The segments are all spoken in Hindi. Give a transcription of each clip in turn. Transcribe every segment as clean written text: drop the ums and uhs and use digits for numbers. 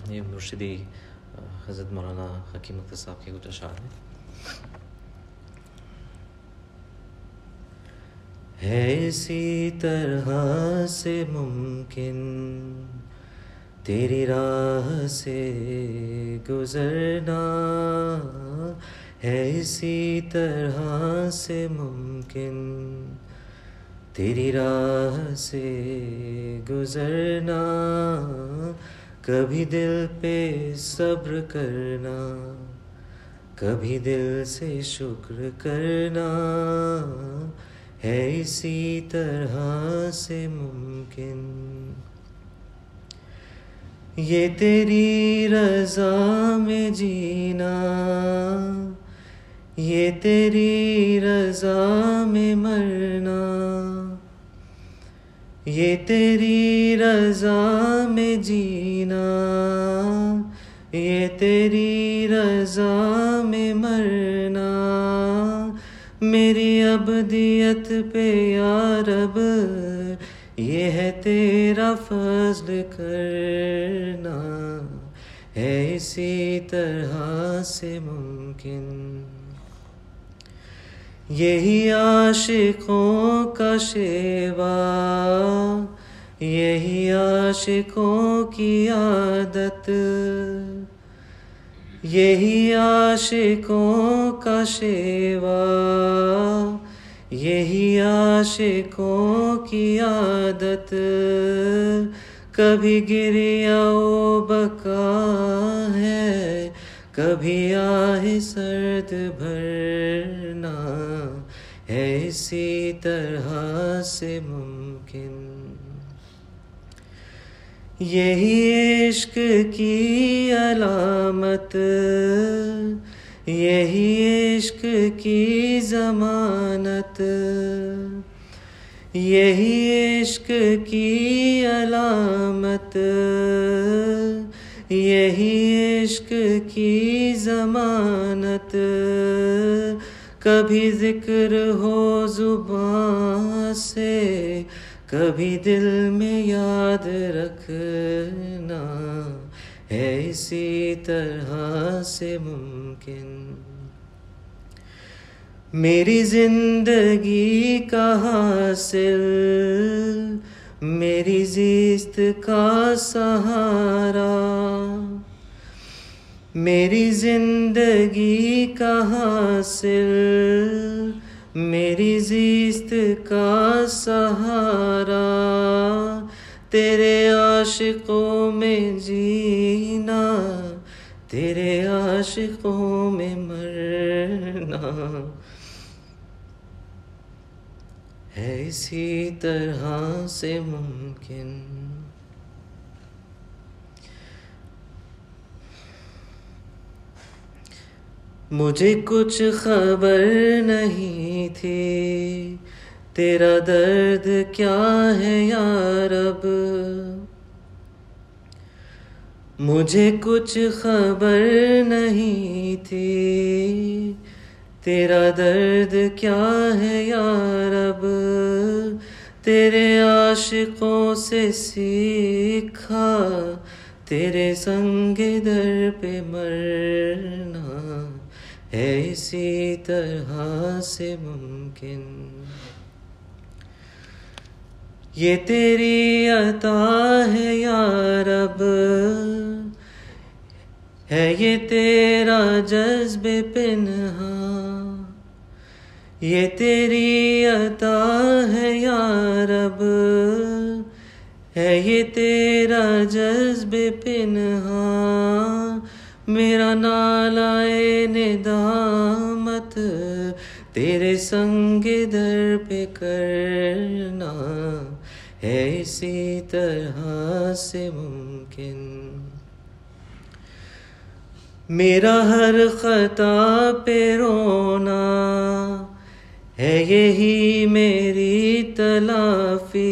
ये मुर्शिदी हज़रत मौलाना हकीम अख्तर साहब के कुछ अशार हैं। है इसी तरह से मुमकिन तेरी राह से गुज़रना, है इसी तरह से मुमकिन तेरी राह से गुज़रना, कभी दिल पे सब्र करना, कभी दिल से शुक्र करना, है इसी तरह से मुमकिन। ये तेरी रज़ा में जीना, ये तेरी रज़ा में मरना, ये तेरी रज़ा में जीना, ये तेरी रज़ा में मरना, मेरी अब्दियत पे या रब ये है तेरा फज़्ल करना, है इसी तरह से मुमकिन। यही आशिकों का शेवा, यही आशिकों की आदत, यही आशिकों का शेवा, यही आशिकों की आदत, कभी गिरिया ओ बका है, कभी आहे सर्द भरना, है इसी तरह से मुमकिन। यही इश्क की अलामत, यही इश्क की ज़मानत, यही इश्क की अलामत, यही इश्क की ज़मानत, कभी ज़िक्र हो ज़ुबान से, कभी दिल में याद रखना, है इसी तरह से मुमकिन। मेरी ज़िंदगी का हासिल, मेरी ज़िस्त का सहारा, मेरी ज़िंदगी का हासिल, मेरी ज़िस्त का सहारा, तेरे आशिकों में जीना, तेरे आशिकों में मरना, है इसी तरह से मुमकिन। मुझे कुछ खबर नहीं थी तेरा दर्द क्या है या रब, मुझे कुछ खबर नहीं थी तेरा दर्द क्या है या रब, तेरे आशिकों से सीखा तेरे संगे दर पे मरना, है इसी तरह से मुमकिन। ये तेरी अता है या रब, है ये तेरा जज्बे पिन्हा, ये तेरी अता है या रब, है ये तेरा जज्बे पिन्हा, मेरा नालाए निदामत तेरे संगे दर पे करना, है इसी तरह से मुमकिन। मेरा हर खता पे रोना है यही मेरी तलाफी,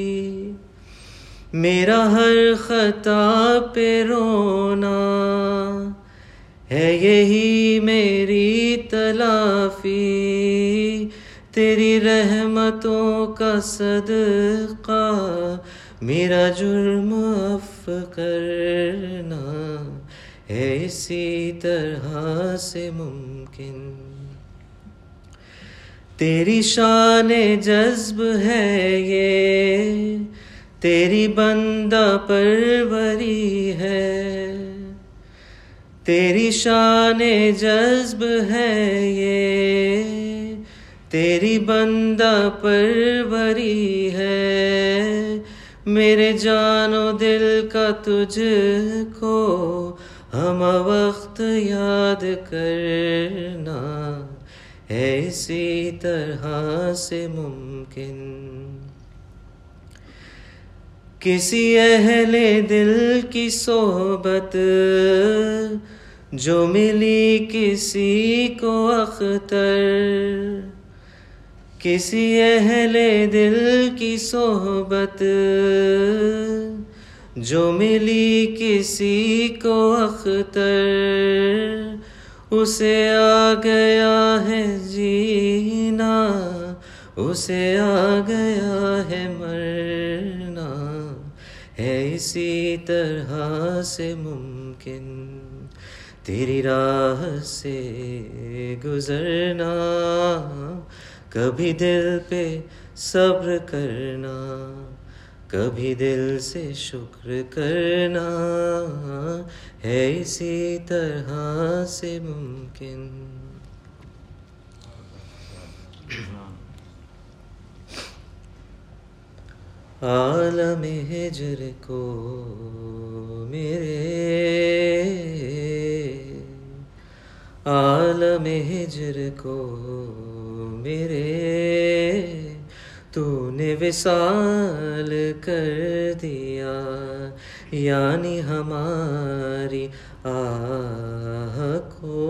मेरा हर खता पे रोना है यही मेरी तलाफी, तेरी रहमतों का सदका मेरा जुर्म अफ़ करना, है इसी तरह से मुमकिन। तेरी शाने जज्ब है ये, तेरी बंदा परवरी है। तेरी शाने जज्ब है ये, तेरी बंदा परवरी है। मेरे जानो दिल का तुझको हम वक्त याद करना, है इसी तरह से मुमकिन। किसी अहले दिल की सोहबत जो मिली किसी को अख्तर, किसी अहले दिल की सोहबत जो मिली किसी को अख्तर, उसे आ गया है जीना, उसे आ गया है मरना, है इसी तरह से मुमकिन। तेरी राह से गुजरना, कभी दिल पे सब्र करना, कभी दिल से शुक्र करना, है इसी तरह से मुमकिन। आलम हिज्र को मेरे, आलम हिज्र को मेरे, तूने विसाल कर दिया, यानी हमारी आह को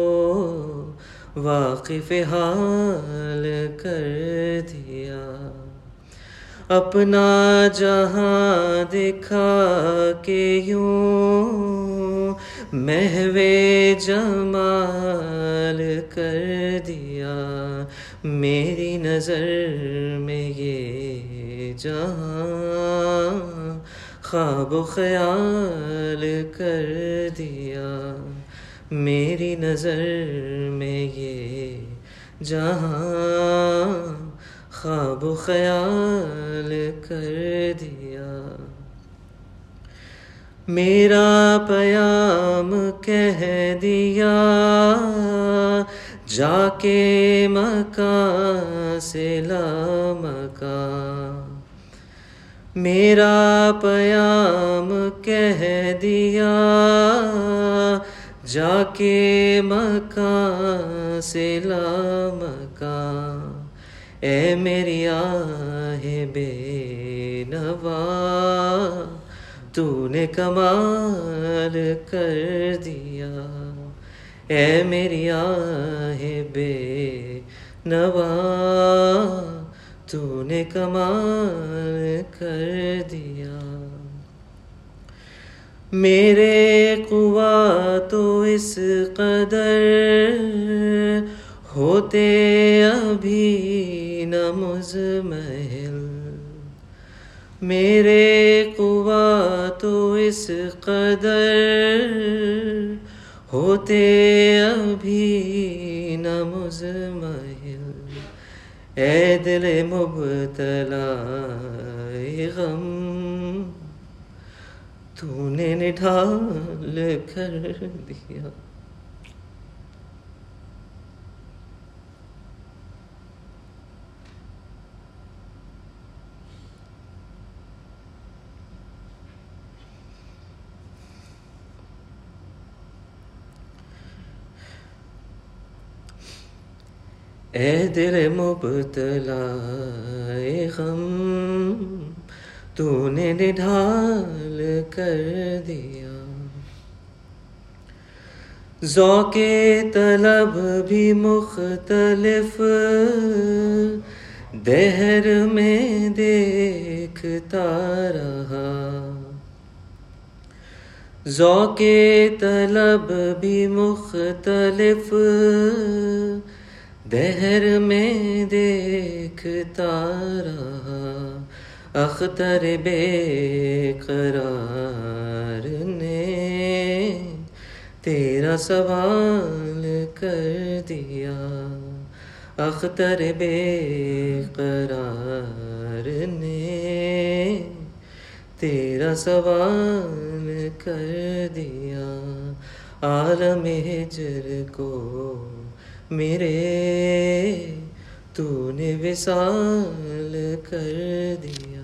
वाकिफ़ हाल कर दिया। अपना जहां दिखा के यूं महवे जमाल कर दिया। मेरी नज़र में ये जहां ख्वाब ख्याल कर दिया। मेरी नज़र में ये जहां ख्वाब ख्याल कर दिया। मेरा पयाम कह दिया जाके मका से लामका। मेरा पयाम कह दिया जाके मका से लामका। ए मेरी आहे बेनवा, तूने कमाल कर दिया। ए मेरी आहे बेनवा, तूने कमाल कर दिया। मेरे कुवा तो इस कदर होते अभी न मुज़महिल। मेरे कुवा तो इस कदर होते अभी न मुज़महिल। ए दिल मुब्तला गम, तूने निढाल कर दिया। ए दिल मुब्तला गम, तूने निढाल कर दिया। ज़ौक़े तलब भी मुख्तलिफ दहर में देखता रहा। ज़ौक़े तलब भी मुख्तलिफ दहर में देखता रहा। अख्तर बेकरार ने तेरा सवाल कर दिया अख्तर बेकरार ने, तेरा सवाल कर दिया आलम हिजर को मेरे, तूने विसाल कर दिया।